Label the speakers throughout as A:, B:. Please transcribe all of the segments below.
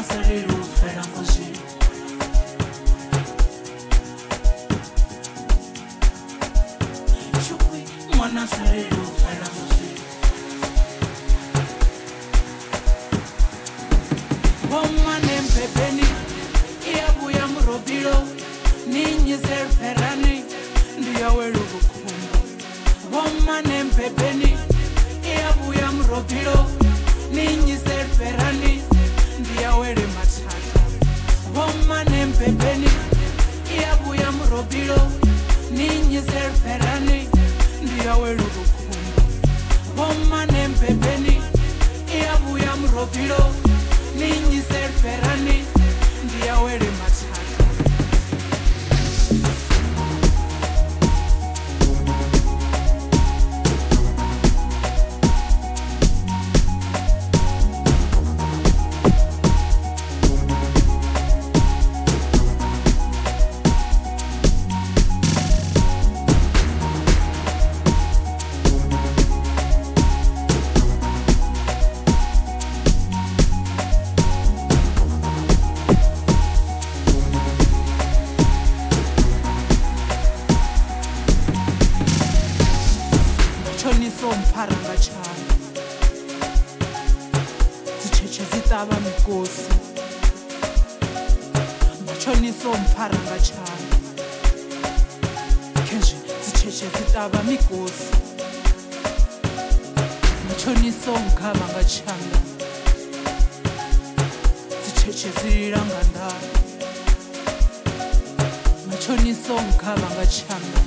A: saliru fera ngoshi Chukwi mwana saliru fera ngoshi Woma nempepeni Iabuya murobilo Ninyi serferani Ndiya welu bukumba Woma nempepeni Iabuya murobilo Ninyi serferani Ndiya wele matata Woma nempepeni Iabuya murobilo Ninyi serferani Ndiya welu bukumba Woma nempepeni Iabuya murobilo Ninyi serferani Ndiya wele matata Mparanga chana Zicheche zitaba mikosi Machoniso mparanga chana Kenji zicheche zitaba mikosi Machoniso mkamanga chana Zicheche ziliranga ndani Machoniso mkamanga chana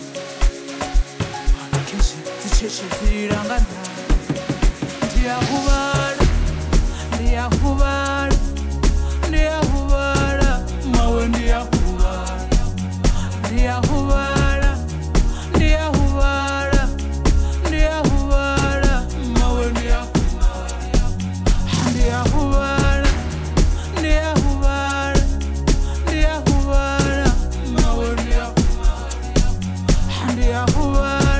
A: Zicheche ziliranga ndani Ndiyahubala, ndiyahubala, ndiyahubala Mawe ndiyahubala, ndiyahubala, ndiyahubala, ndiyahubala Mawe ndiyahubala, ndiyahubala, ndiyahubala, ndiyahubala Mawe ndiyahubala, ndiyahubala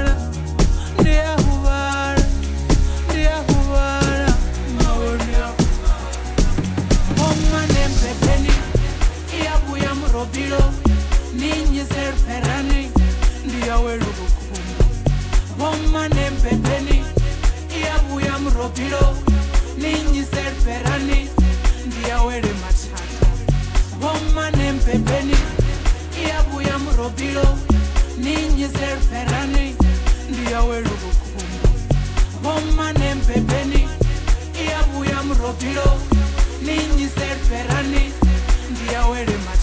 A: Robilo, ninyi serferani, ndiya welu bukumba Woma nempepeni, iabuya mrobilo Ninyi serferani, ndiya wele matata Woma nempepeni, iabuya mrobilo Ninyi serferani, ndiya welu bukumba Woma nempepeni, iabuya mrobilo Ninyi serferani, ndiya wele matata